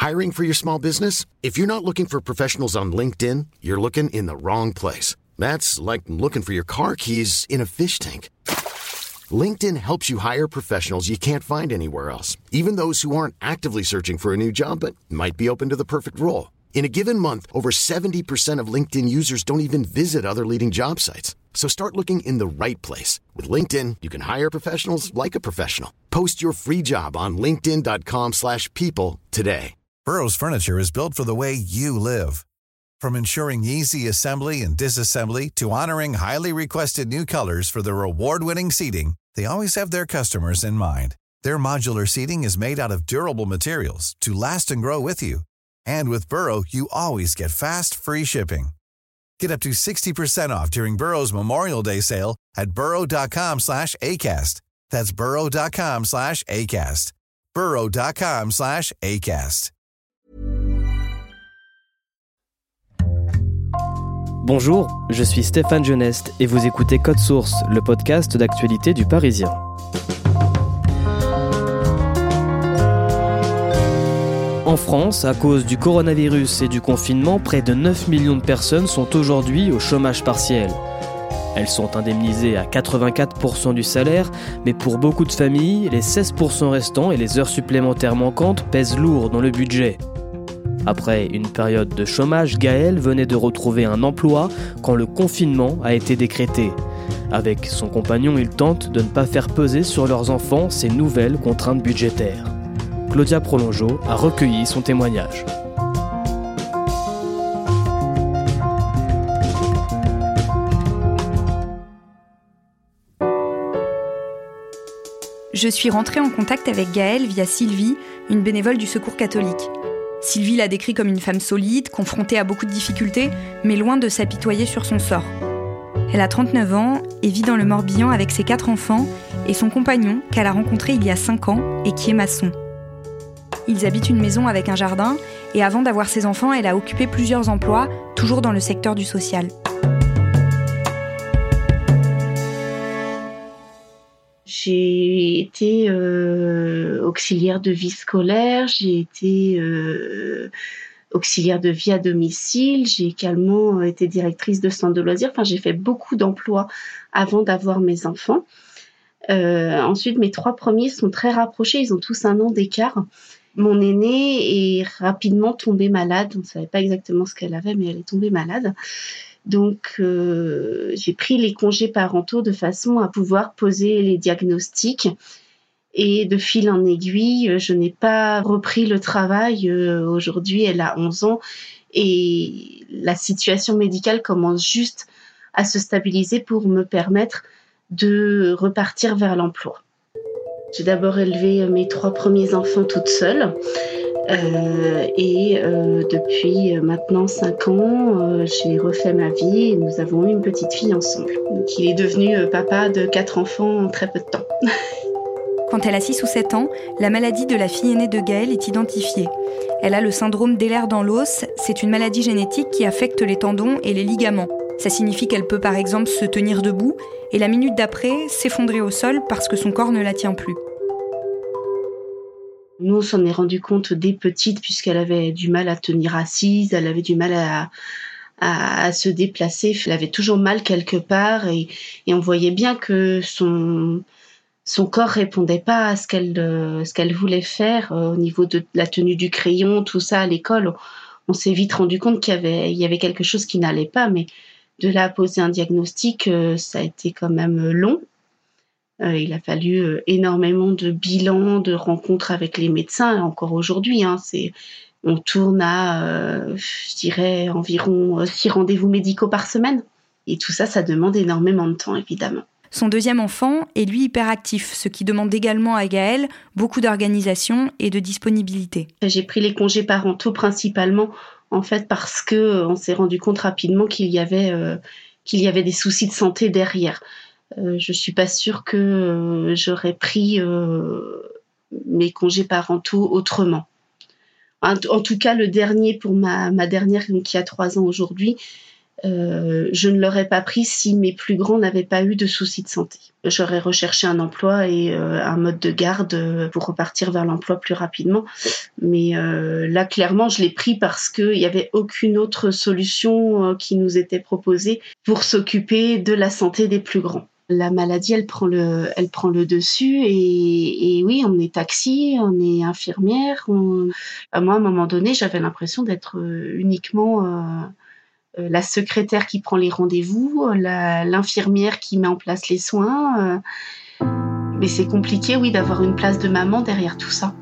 Hiring for your small business? If you're not looking for professionals on LinkedIn, you're looking in the wrong place. That's like looking for your car keys in a fish tank. LinkedIn helps you hire professionals you can't find anywhere else, even those who aren't actively searching for a new job but might be open to the perfect role. In a given month, over 70% of LinkedIn users don't even visit other leading job sites. So start looking in the right place. With LinkedIn, you can hire professionals like a professional. Post your free job on linkedin.com/people today. Burrow's furniture is built for the way you live. From ensuring easy assembly and disassembly to honoring highly requested new colors for their award-winning seating, they always have their customers in mind. Their modular seating is made out of durable materials to last and grow with you. And with Burrow, you always get fast, free shipping. Get up to 60% off during Burrow's Memorial Day sale at burrow.com/ACAST. That's burrow.com/ACAST. burrow.com/ACAST. Bonjour, je suis Stéphane Geneste et vous écoutez Code Source, le podcast d'actualité du Parisien. En France, à cause du coronavirus et du confinement, près de 9 millions de personnes sont aujourd'hui au chômage partiel. Elles sont indemnisées à 84% du salaire, mais pour beaucoup de familles, les 16% restants et les heures supplémentaires manquantes pèsent lourd dans le budget. Après une période de chômage, Gaëlle venait de retrouver un emploi quand le confinement a été décrété. Avec son compagnon, ils tentent de ne pas faire peser sur leurs enfants ces nouvelles contraintes budgétaires. Claudia Prolongeau a recueilli son témoignage. Je suis rentrée en contact avec Gaëlle via Sylvie, une bénévole du Secours catholique. Sylvie l'a décrit comme une femme solide, confrontée à beaucoup de difficultés, mais loin de s'apitoyer sur son sort. Elle a 39 ans et vit dans le Morbihan avec ses 4 enfants et son compagnon qu'elle a rencontré il y a 5 ans et qui est maçon. Ils habitent une maison avec un jardin et avant d'avoir ses enfants, elle a occupé plusieurs emplois, toujours dans le secteur du social. J'ai été auxiliaire de vie scolaire, j'ai été auxiliaire de vie à domicile, j'ai également été directrice de centre de loisirs. Enfin, j'ai fait beaucoup d'emplois avant d'avoir mes enfants. Ensuite, mes 3 premiers sont très rapprochés, ils ont tous 1 an d'écart. Mon aînée est rapidement tombée malade, on ne savait pas exactement ce qu'elle avait, mais elle est tombée malade. Donc, j'ai pris les congés parentaux de façon à pouvoir poser les diagnostics. Et de fil en aiguille, je n'ai pas repris le travail. Aujourd'hui, elle a 11 ans et la situation médicale commence juste à se stabiliser pour me permettre de repartir vers l'emploi. J'ai d'abord élevé mes 3 premiers enfants toute seule. Depuis maintenant 5 ans, j'ai refait ma vie et nous avons eu une petite fille ensemble. Donc, il est devenu papa de 4 enfants en très peu de temps. Quand elle a 6 ou 7 ans, la maladie de la fille aînée de Gaëlle est identifiée. Elle a le syndrome d'Ehlers-Danlos, c'est une maladie génétique qui affecte les tendons et les ligaments. Ça signifie qu'elle peut par exemple se tenir debout et la minute d'après s'effondrer au sol parce que son corps ne la tient plus. Nous, on s'en est rendu compte dès petite puisqu'elle avait du mal à tenir assise, elle avait du mal à se déplacer, elle avait toujours mal quelque part et on voyait bien que son corps répondait pas à ce qu'elle voulait faire au niveau de la tenue du crayon, tout ça à l'école. On s'est vite rendu compte qu'il y avait quelque chose qui n'allait pas, mais de là à poser un diagnostic, ça a été quand même long. Il a fallu énormément de bilans, de rencontres avec les médecins, et encore aujourd'hui, on tourne à, je dirais, environ 6 rendez-vous médicaux par semaine. Et tout ça, ça demande énormément de temps, évidemment. Son deuxième enfant est lui hyperactif, ce qui demande également à Gaëlle beaucoup d'organisation et de disponibilité. J'ai pris les congés parentaux principalement, en fait, parce qu'on s'est rendu compte rapidement qu'il y avait des soucis de santé derrière. Je suis pas sûre que j'aurais pris mes congés parentaux autrement. En tout cas, le dernier pour ma dernière qui a 3 ans aujourd'hui, je ne l'aurais pas pris si mes plus grands n'avaient pas eu de soucis de santé. J'aurais recherché un emploi et un mode de garde pour repartir vers l'emploi plus rapidement. Mais là, clairement, je l'ai pris parce qu'il n'y avait aucune autre solution qui nous était proposée pour s'occuper de la santé des plus grands. La maladie, elle prend le dessus et oui, on est taxi, on est infirmière. Moi, à un moment donné, j'avais l'impression d'être uniquement la secrétaire qui prend les rendez-vous, l'infirmière qui met en place les soins. Mais c'est compliqué, oui, d'avoir une place de maman derrière tout ça.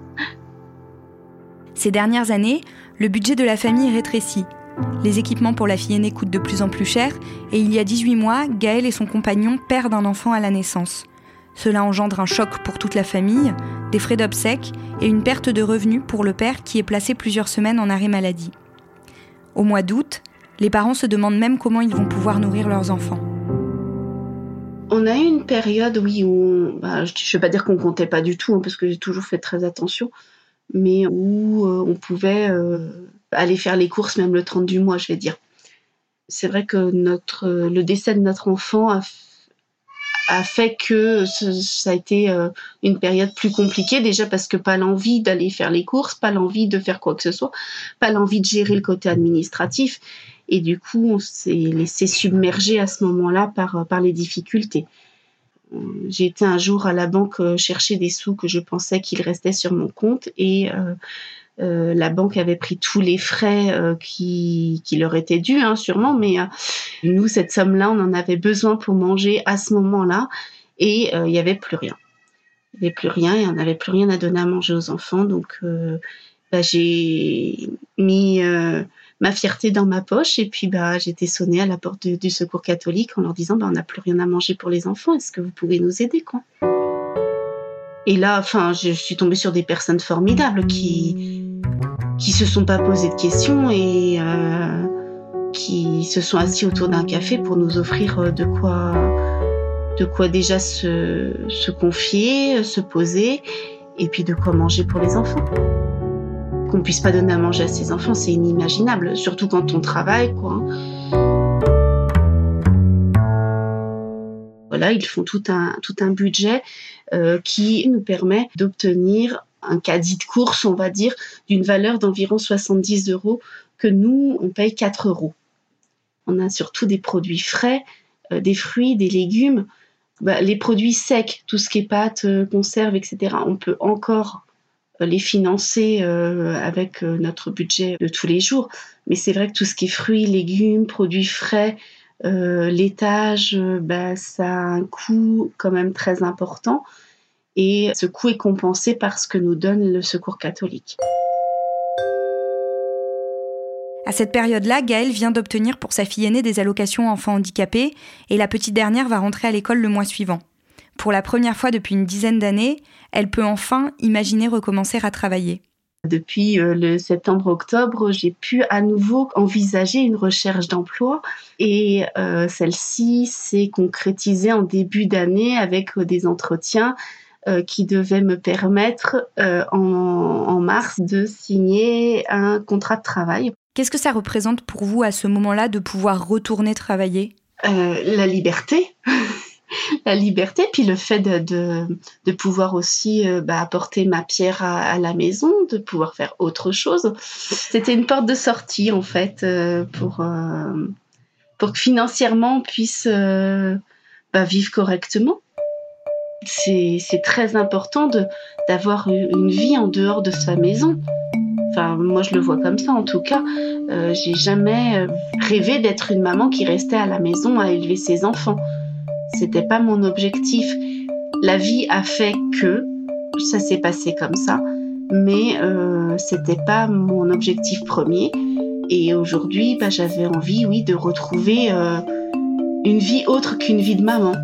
Ces dernières années, le budget de la famille rétrécit. Les équipements pour la fille aînée coûtent de plus en plus cher et il y a 18 mois, Gaël et son compagnon perdent un enfant à la naissance. Cela engendre un choc pour toute la famille, des frais d'obsèques et une perte de revenus pour le père qui est placé plusieurs semaines en arrêt maladie. Au mois d'août, les parents se demandent même comment ils vont pouvoir nourrir leurs enfants. On a eu une période, oui, où je ne vais pas dire qu'on comptait pas du tout, parce que j'ai toujours fait très attention, mais où on pouvait aller faire les courses même le 30 du mois, je vais dire. C'est vrai que le décès de notre enfant a fait que ça a été une période plus compliquée, déjà parce que pas l'envie d'aller faire les courses, pas l'envie de faire quoi que ce soit, pas l'envie de gérer le côté administratif. Et du coup, on s'est laissé submerger à ce moment-là par les difficultés. J'ai été un jour à la banque chercher des sous que je pensais qu'il restait sur mon compte et la banque avait pris tous les frais qui leur étaient dus, sûrement, mais nous, cette somme-là, on en avait besoin pour manger à ce moment-là et il n'y avait plus rien. Il n'y avait plus rien et on n'avait plus rien à donner à manger aux enfants. Donc, j'ai mis ma fierté dans ma poche et puis j'étais sonnée à la porte du Secours catholique en leur disant on n'a plus rien à manger pour les enfants, est-ce que vous pouvez nous aider quoi? Et là, je suis tombée sur des personnes formidables qui se sont pas posées de questions et qui se sont assis autour d'un café pour nous offrir de quoi déjà se confier, se poser et puis de quoi manger pour les enfants. Qu'on puisse pas donner à manger à ses enfants, c'est inimaginable, surtout quand on travaille, quoi. Voilà, ils font tout un budget qui nous permet d'obtenir un caddie de course, on va dire, d'une valeur d'environ 70 € que nous, on paye 4 €. On a surtout des produits frais, des fruits, des légumes, les produits secs, tout ce qui est pâtes, conserves, etc. On peut encore les financer avec notre budget de tous les jours. Mais c'est vrai que tout ce qui est fruits, légumes, produits frais, laitage, ça a un coût quand même très important. Et ce coût est compensé par ce que nous donne le Secours catholique. À cette période-là, Gaëlle vient d'obtenir pour sa fille aînée des allocations enfants handicapés et la petite dernière va rentrer à l'école le mois suivant. Pour la première fois depuis une dizaine d'années, elle peut enfin imaginer recommencer à travailler. Depuis le septembre-octobre, j'ai pu à nouveau envisager une recherche d'emploi et celle-ci s'est concrétisée en début d'année avec des entretiens qui devaient me permettre en mars de signer un contrat de travail. Qu'est-ce que ça représente pour vous à ce moment-là de pouvoir retourner travailler ? La liberté. La liberté, puis le fait de pouvoir aussi apporter ma pierre à la maison, de pouvoir faire autre chose. C'était une porte de sortie, en fait, pour que financièrement on puisse vivre correctement. C'est très important d'avoir une vie en dehors de sa maison. Enfin, moi, je le vois comme ça, en tout cas. J'ai jamais rêvé d'être une maman qui restait à la maison à élever ses enfants. C'était pas mon objectif. La vie a fait que ça s'est passé comme ça, mais c'était pas mon objectif premier. Et aujourd'hui, j'avais envie, oui, de retrouver une vie autre qu'une vie de maman.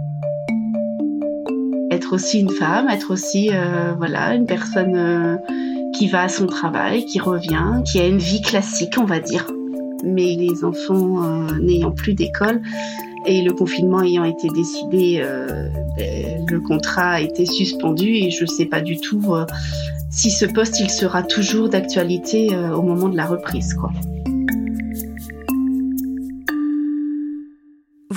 Être aussi une femme, être aussi une personne qui va à son travail, qui revient, qui a une vie classique, on va dire. Mais les enfants n'ayant plus d'école et le confinement ayant été décidé, le contrat a été suspendu et je ne sais pas du tout si ce poste il sera toujours d'actualité au moment de la reprise, quoi.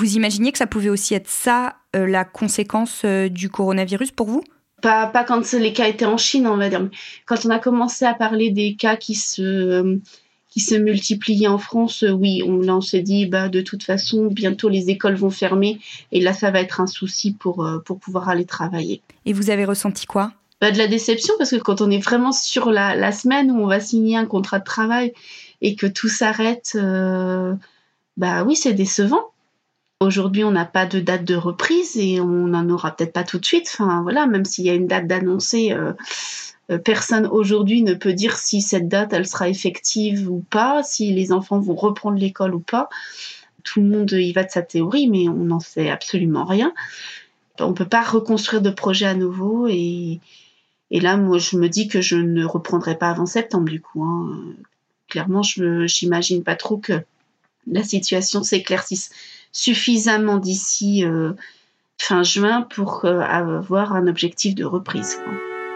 Vous imaginiez que ça pouvait aussi être ça, la conséquence du coronavirus pour vous ? Pas quand les cas étaient en Chine, on va dire. Quand on a commencé à parler des cas qui se multipliaient en France, oui, on s'est dit, de toute façon, bientôt les écoles vont fermer et là, ça va être un souci pour pouvoir aller travailler. Et vous avez ressenti quoi ? De la déception, parce que quand on est vraiment sur la semaine où on va signer un contrat de travail et que tout s'arrête, oui, c'est décevant. Aujourd'hui, on n'a pas de date de reprise et on n'en aura peut-être pas tout de suite. Enfin, voilà, même s'il y a une date d'annoncer, personne aujourd'hui ne peut dire si cette date, elle sera effective ou pas, si les enfants vont reprendre l'école ou pas. Tout le monde y va de sa théorie, mais on n'en sait absolument rien. On ne peut pas reconstruire de projet à nouveau et là, moi, je me dis que je ne reprendrai pas avant septembre, du coup. Clairement, j'imagine pas trop que la situation s'éclaircisse suffisamment d'ici fin juin pour avoir un objectif de reprise, quoi.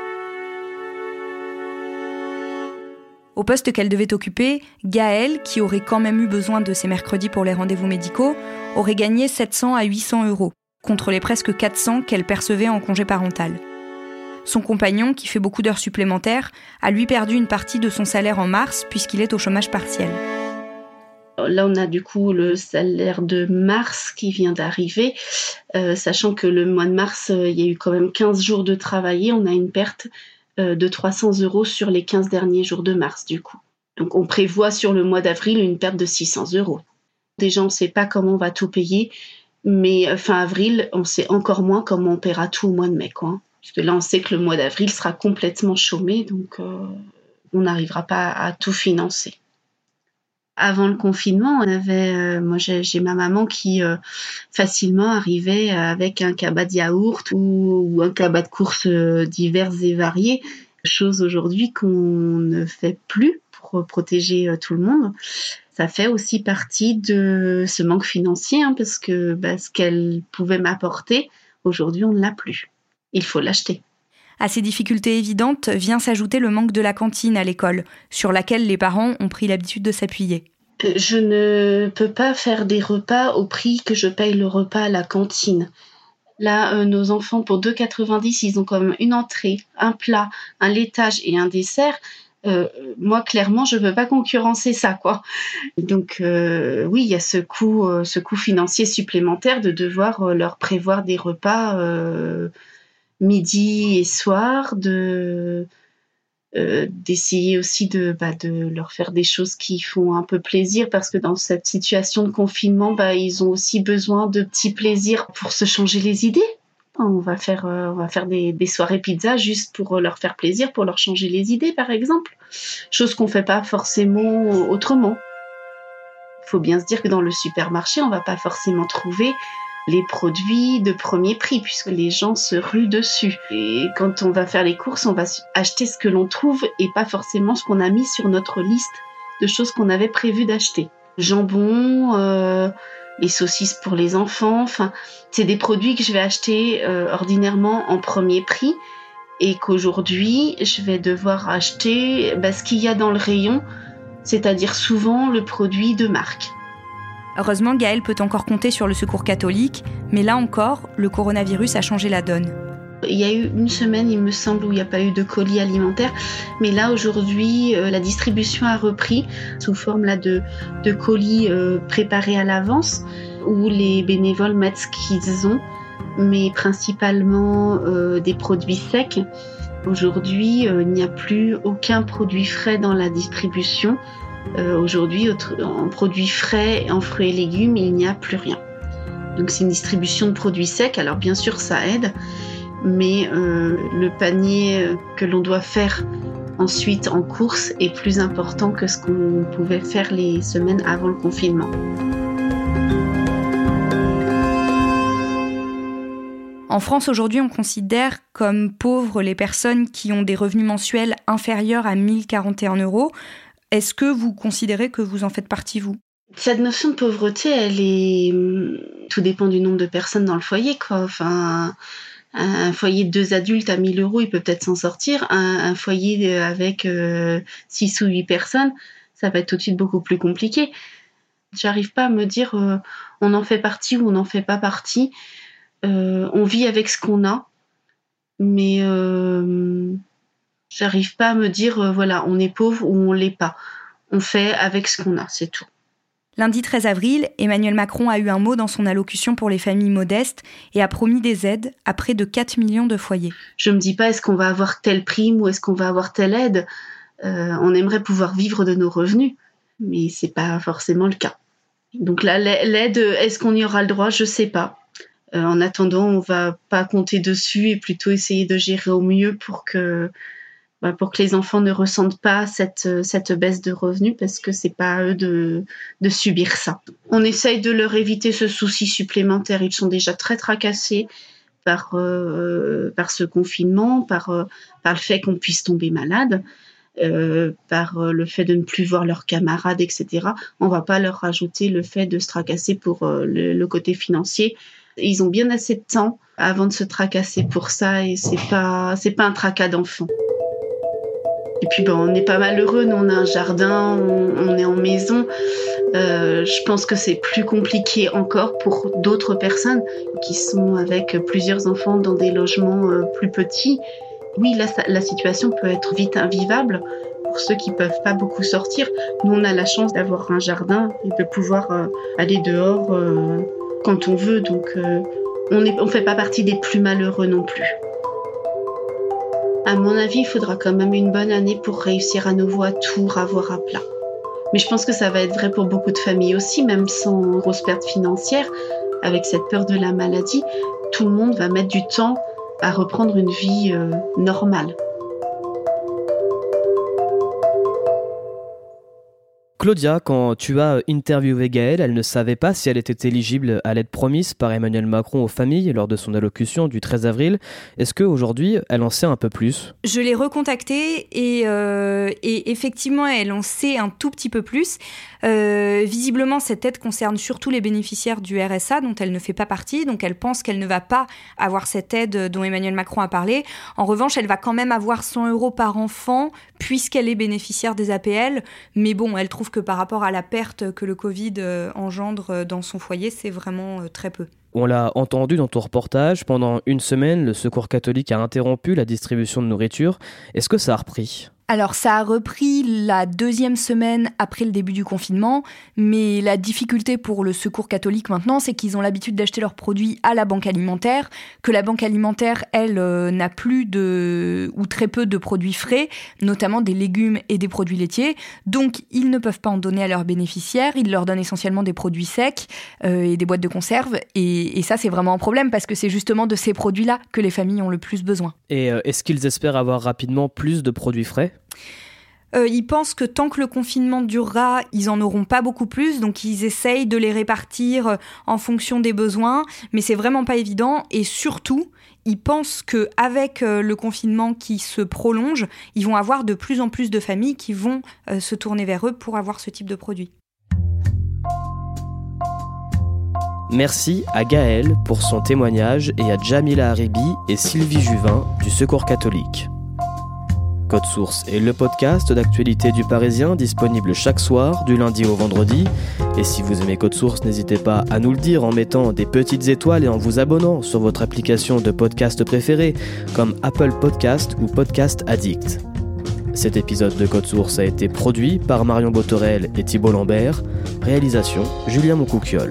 Au poste qu'elle devait occuper, Gaëlle, qui aurait quand même eu besoin de ses mercredis pour les rendez-vous médicaux, aurait gagné 700 à 800 €, contre les presque 400 qu'elle percevait en congé parental. Son compagnon, qui fait beaucoup d'heures supplémentaires, a lui perdu une partie de son salaire en mars puisqu'il est au chômage partiel. Là, on a du coup le salaire de mars qui vient d'arriver, sachant que le mois de mars, il y a eu quand même 15 jours de travaillés. On a une perte de 300 € sur les 15 derniers jours de mars, du coup. Donc, on prévoit sur le mois d'avril une perte de 600 €. Déjà, on ne sait pas comment on va tout payer, mais fin avril, on sait encore moins comment on paiera tout au mois de mai, quoi. Parce que là, on sait que le mois d'avril sera complètement chômé, donc on n'arrivera pas à tout financer. Avant le confinement, on avait, moi j'ai ma maman qui facilement arrivait avec un cabas de yaourt ou un cabas de courses divers et variés, chose aujourd'hui qu'on ne fait plus pour protéger tout le monde. Ça fait aussi partie de ce manque financier, parce que ce qu'elle pouvait m'apporter, aujourd'hui on ne l'a plus. Il faut l'acheter. À ces difficultés évidentes vient s'ajouter le manque de la cantine à l'école, sur laquelle les parents ont pris l'habitude de s'appuyer. Je ne peux pas faire des repas au prix que je paye le repas à la cantine. Là, nos enfants, pour 2,90 €, ils ont quand même une entrée, un plat, un laitage et un dessert. Moi, clairement, je ne peux pas concurrencer ça, quoi. Donc, oui, il y a ce coût financier supplémentaire de devoir leur prévoir des repas midi et soir, d'essayer aussi de leur faire des choses qui font un peu plaisir, parce que dans cette situation de confinement, ils ont aussi besoin de petits plaisirs pour se changer les idées. On va faire des soirées pizza juste pour leur faire plaisir, pour leur changer les idées, par exemple. Chose qu'on fait pas forcément autrement. Il faut bien se dire que dans le supermarché, on va pas forcément trouver les produits de premier prix, puisque les gens se ruent dessus. Et quand on va faire les courses, on va acheter ce que l'on trouve et pas forcément ce qu'on a mis sur notre liste de choses qu'on avait prévu d'acheter. Jambon, les saucisses pour les enfants, c'est des produits que je vais acheter ordinairement en premier prix et qu'aujourd'hui, je vais devoir acheter ce qu'il y a dans le rayon, c'est-à-dire souvent le produit de marque. Heureusement, Gaëlle peut encore compter sur le Secours catholique, mais là encore, le coronavirus a changé la donne. Il y a eu une semaine, il me semble, où il n'y a pas eu de colis alimentaires, mais là, aujourd'hui, la distribution a repris sous forme de colis préparés à l'avance, où les bénévoles mettent ce qu'ils ont, mais principalement des produits secs. Aujourd'hui, il n'y a plus aucun produit frais dans la distribution. Aujourd'hui, en produits frais, en fruits et légumes, il n'y a plus rien. Donc c'est une distribution de produits secs. Alors bien sûr, ça aide, mais le panier que l'on doit faire ensuite en course est plus important que ce qu'on pouvait faire les semaines avant le confinement. En France, aujourd'hui, on considère comme pauvres les personnes qui ont des revenus mensuels inférieurs à 1 041 €. Est-ce que vous considérez que vous en faites partie, vous ? Cette notion de pauvreté, tout dépend du nombre de personnes dans le foyer, quoi. Un foyer de 2 adultes à 1 000 €, il peut peut-être s'en sortir. Un foyer avec 6 ou 8 personnes, ça va être tout de suite beaucoup plus compliqué. J'arrive pas à me dire on en fait partie ou on n'en fait pas partie. On vit avec ce qu'on a, mais j'arrive pas à me dire voilà, on est pauvre ou on l'est pas. On fait avec ce qu'on a, c'est tout. Lundi 13 avril, Emmanuel Macron a eu un mot dans son allocution pour les familles modestes et a promis des aides à près de 4 millions de foyers. Je me dis pas est-ce qu'on va avoir telle prime ou est-ce qu'on va avoir telle aide. On aimerait pouvoir vivre de nos revenus, mais c'est pas forcément le cas. Donc là, l'aide, est-ce qu'on y aura le droit ? Je sais pas. En attendant, on va pas compter dessus et plutôt essayer de gérer au mieux pour que les enfants ne ressentent pas cette baisse de revenus, parce que c'est pas à eux de subir ça. On essaye de leur éviter ce souci supplémentaire. Ils sont déjà très tracassés par ce confinement, par le fait qu'on puisse tomber malade, par le fait de ne plus voir leurs camarades, etc. On va pas leur rajouter le fait de se tracasser pour le côté financier. Ils ont bien assez de temps avant de se tracasser pour ça, et c'est pas un tracas d'enfant. Et puis on est pas malheureux, nous on a un jardin, on est en maison. Je pense que c'est plus compliqué encore pour d'autres personnes qui sont avec plusieurs enfants dans des logements plus petits. Oui, là la situation peut être vite invivable pour ceux qui peuvent pas beaucoup sortir. Nous on a la chance d'avoir un jardin et de pouvoir aller dehors quand on veut, donc on fait pas partie des plus malheureux non plus. À mon avis, il faudra quand même une bonne année pour réussir à nouveau à tout ravoir à plat. Mais je pense que ça va être vrai pour beaucoup de familles aussi, même sans grosse perte financière. Avec cette peur de la maladie, tout le monde va mettre du temps à reprendre une vie normale. Claudia, quand tu as interviewé Gaëlle, elle ne savait pas si elle était éligible à l'aide promise par Emmanuel Macron aux familles lors de son allocution du 13 avril. Est-ce qu'aujourd'hui, elle en sait un peu plus ? Je l'ai recontactée et effectivement, elle en sait un tout petit peu plus. Visiblement, cette aide concerne surtout les bénéficiaires du RSA dont elle ne fait pas partie, donc elle pense qu'elle ne va pas avoir cette aide dont Emmanuel Macron a parlé. En revanche, elle va quand même avoir 100 € par enfant puisqu'elle est bénéficiaire des APL, mais bon, elle trouve que par rapport à la perte que le Covid engendre dans son foyer, c'est vraiment très peu. On l'a entendu dans ton reportage, pendant une semaine, le Secours catholique a interrompu la distribution de nourriture. Est-ce que ça a repris ? Alors ça a repris la 2e semaine après le début du confinement, mais la difficulté pour le Secours catholique maintenant, c'est qu'ils ont l'habitude d'acheter leurs produits à la banque alimentaire, que la banque alimentaire, elle, n'a plus ou très peu de produits frais, notamment des légumes et des produits laitiers, donc ils ne peuvent pas en donner à leurs bénéficiaires, ils leur donnent essentiellement des produits secs et des boîtes de conserve, et ça c'est vraiment un problème parce que c'est justement de ces produits-là que les familles ont le plus besoin. Et est-ce qu'ils espèrent avoir rapidement plus de produits frais ? Ils pensent que tant que le confinement durera, ils en auront pas beaucoup plus, donc ils essayent de les répartir en fonction des besoins, mais c'est vraiment pas évident, et surtout, ils pensent qu'avec le confinement qui se prolonge, ils vont avoir de plus en plus de familles qui vont se tourner vers eux pour avoir ce type de produit. Merci à Gaëlle pour son témoignage et à Jamila Haribi et Sylvie Juvin du Secours catholique. Code Source est le podcast d'actualité du Parisien disponible chaque soir du lundi au vendredi. Et si vous aimez Code Source, n'hésitez pas à nous le dire en mettant des petites étoiles et en vous abonnant sur votre application de podcast préférée comme Apple Podcast ou Podcast Addict. Cet épisode de Code Source a été produit par Marion Botorel et Thibault Lambert. Réalisation Julien Moncouquiol.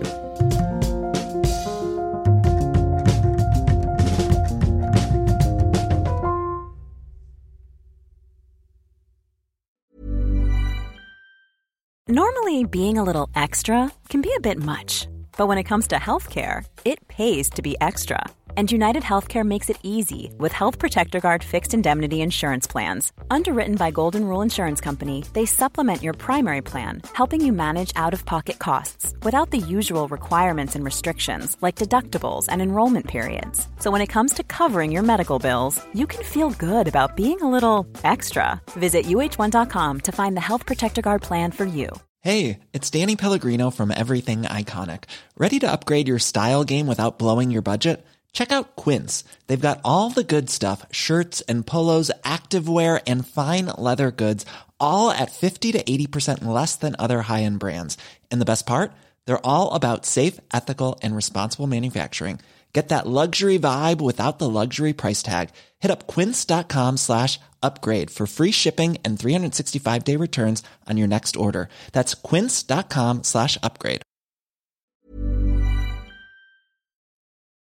Normally, being a little extra can be a bit much, but when it comes to healthcare, it pays to be extra. And United Healthcare makes it easy with Health Protector Guard fixed indemnity insurance plans. Underwritten by Golden Rule Insurance Company, they supplement your primary plan, helping you manage out-of-pocket costs without the usual requirements and restrictions like deductibles and enrollment periods. So when it comes to covering your medical bills, you can feel good about being a little extra. Visit uh1.com to find the Health Protector Guard plan for you. Hey, it's Danny Pellegrino from Everything Iconic. Ready to upgrade your style game without blowing your budget? Check out Quince. They've got all the good stuff, shirts and polos, activewear, and fine leather goods, all at 50 to 80% less than other high-end brands. And the best part? They're all about safe, ethical, and responsible manufacturing. Get that luxury vibe without the luxury price tag. Hit up quince.com/upgrade for free shipping and 365-day returns on your next order. That's quince.com/upgrade.